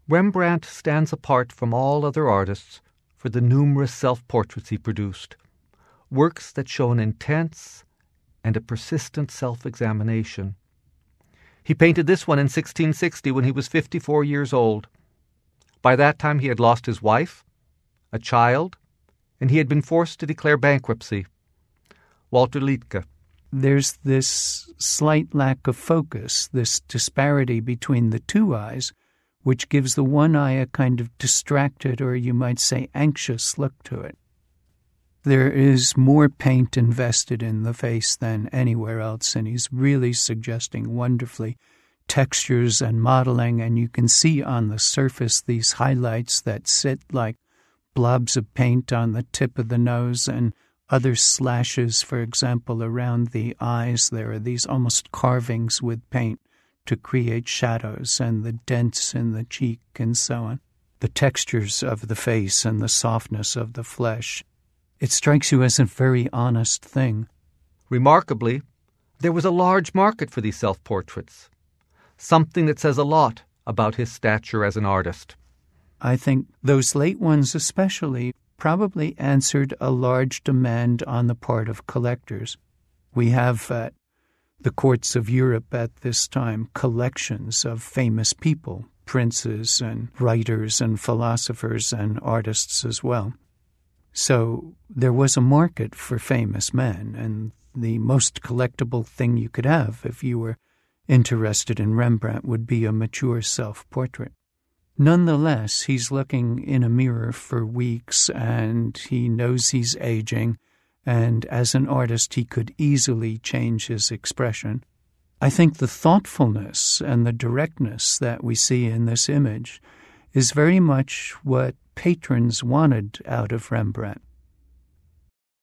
Rembrandt stands apart from all other artists for the numerous self-portraits he produced, works that show an intense and a persistent self-examination. He painted this one in 1660 when he was 54 years old. By that time he had lost his wife, a child, and he had been forced to declare bankruptcy. Walter Liedtke. There's this slight lack of focus, this disparity between the two eyes, which gives the one eye a kind of distracted, or you might say anxious look to it. There is more paint invested in the face than anywhere else, and he's really suggesting wonderfully textures and modeling, and you can see on the surface these highlights that sit like blobs of paint on the tip of the nose and other slashes, for example, around the eyes. There are these almost carvings with paint to create shadows and the dents in the cheek and so on. The textures of the face and the softness of the flesh. It strikes you as a very honest thing. Remarkably, there was a large market for these self-portraits, something that says a lot about his stature as an artist. I think those late ones especially probably answered a large demand on the part of collectors. We have at the courts of Europe at this time collections of famous people, princes and writers and philosophers and artists as well. So there was a market for famous men, and the most collectible thing you could have if you were interested in Rembrandt would be a mature self-portrait. Nonetheless, he's looking in a mirror for weeks, and he knows he's aging, and as an artist he could easily change his expression. I think the thoughtfulness and the directness that we see in this image is very much what patrons wanted out of Rembrandt.